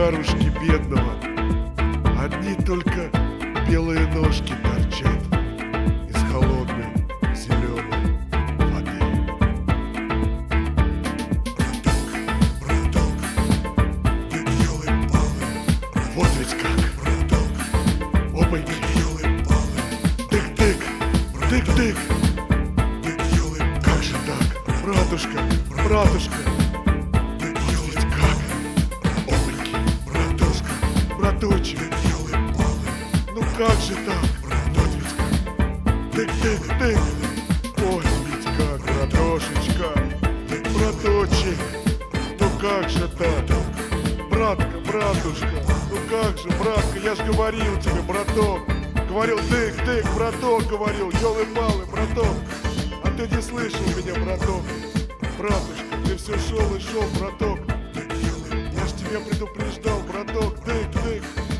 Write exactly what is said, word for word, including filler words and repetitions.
Захарушки бедного одни только белые ножки торчат из холодной зеленой воды. Браток, браток, ты елы-палы. Вот ведь как, Браток, опаньки, елы-палы. тык-тык, тык-тык. Ты елы-палы. Как же так, братушка, братушка? Ты Вот ведь елы-палы. как, опаньки, Братушка, браточек, елы-палы. ну как же так? Вот ведь как, тык-тык-тык. Ой, ведь как, братошечка, браточек, ну как же так? Братка, братушка, ну как же, братка, я ж говорил тебе, браток. Говорил, тык-тык, браток, говорил, ёлы-палы, браток. А ты не слышал меня, браток. Братушка, ты все шел и шел, браток. Я ж тебя предупреждал, браток, тык-тык.